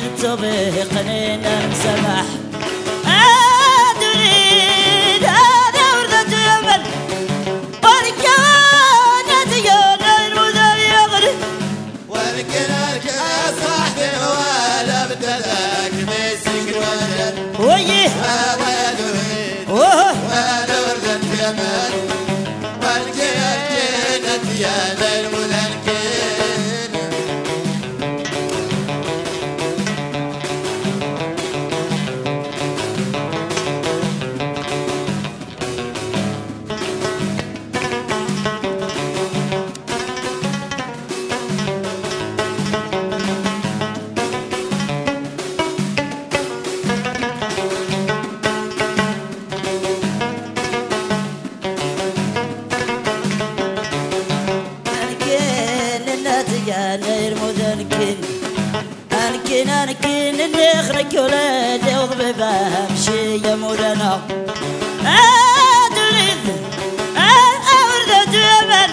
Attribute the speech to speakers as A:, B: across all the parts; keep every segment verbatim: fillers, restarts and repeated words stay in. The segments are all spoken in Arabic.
A: به قنينا سمح أدريد هذا وردة يمن والكوانة يانا المذاب يغرب
B: والكناك يا صاحبي ولا بدلك مسك الوجد
A: ويه
B: هذا أدريد ولا وردة يمن والكناك يانا المذاب
A: أنكن أنكن نخرج ولادي وضببها مشي يا مولانا أدريد أورد جبل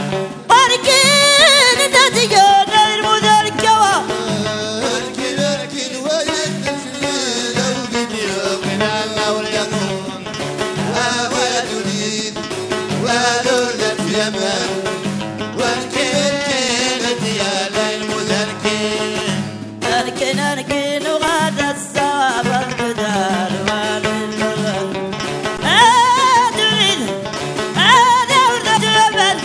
A: أنكن نتجانا المذل كوا
B: أنكن أنكن ويتسلي لو بدي من الله واليقون وأدريد وأورد جبل
A: أنكن أنكن وغدا الصابر بدال والمغل أدريد أنا ورد جبل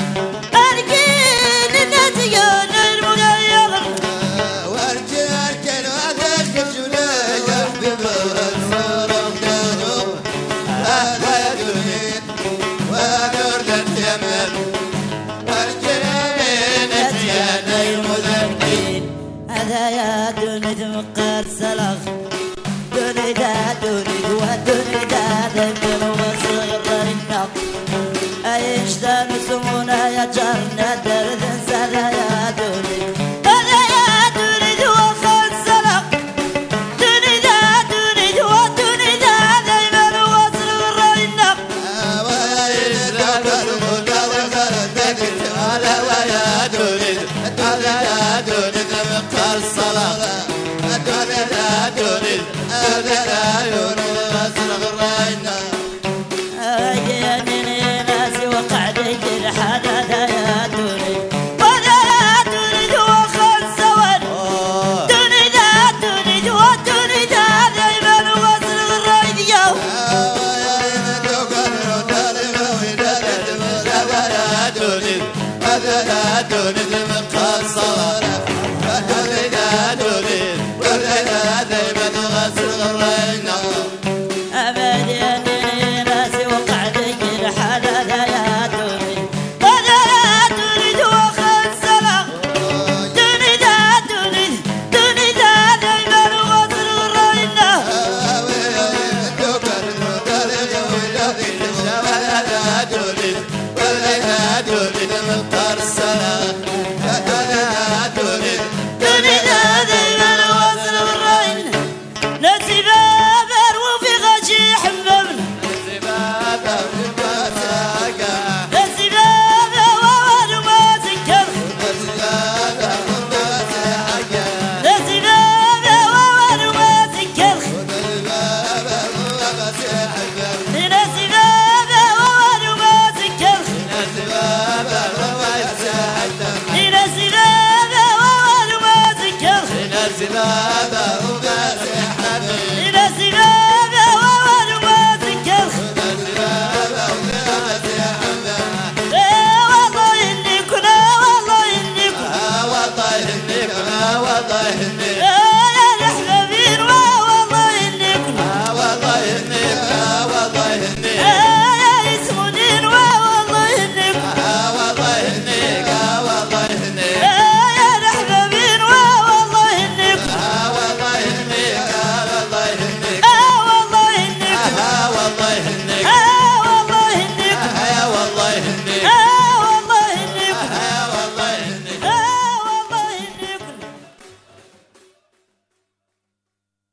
A: أنكن نتيان المغير
B: وأنكن أنكن وأدخل جناي أحبب الصارم دانو أدريد وأنا ورد الجبل وأنكن نتيان المذكين
A: هذا يا دنيا مقر سلخ دنيا دا دنيا ودنيا دا ذنب وصغر النق أيش دا نسمونا يا جارنا درد سلا يا دنيا هذا يا دنيا وخر سلخ دنيا دا دنيا ودنيا دا ذنب وصغر النق
B: ويش دا برمونا وغردك على ويا دنيا هذا دنيا مقر الصلاة دنيا دنيا هذا يونس أصرغ الرينا
A: يا نيني ناسي وقعدي الحدث يا دنيا ولا يا دنيا وخل سواد دنيا دنيا ودنيا دايما وصل الراديو
B: هذا دنيا مقر الصلاة دنيا دنيا ولا دايما غسل الرينا
A: أبد يا نيني ناسي وقعدي الحدث يا دنيا ولا يا دنيا وخل سلام دنيا دنيا دنيا دايما وصل الراديو
B: مقر الصلاة دنيا دنيا
A: دنيا دايما وصل الرين ناسي بابر وفي غشي حممنا
B: زبابة ومساقة
A: ناسي بابر ووالو ما سكر
B: زبابة ومساقة
A: ناسي بابر ووالو ما سكر
B: زبابة ومساقة
A: ناسي بابر ووالو ما سكر
B: زبابة ومساقة
A: ناسي بابر ووالو ما سكر
B: زبابة ومساقة
A: ناسي بابر ووالو ما سكر
B: زبابة ومساقة
A: والله إني كنا والله إني كنا
B: والله إنك والله إنك
A: يا الحبابين والله إني كنا
B: والله إنك والله إنك
A: يا يسمونين والله إني كنا
B: والله إنك والله إنك
A: يا الحبابين والله إني كنا
B: والله إنك والله إنك
A: والله إني كنا
B: والله إنك
A: والله إني كنا
B: والله إنك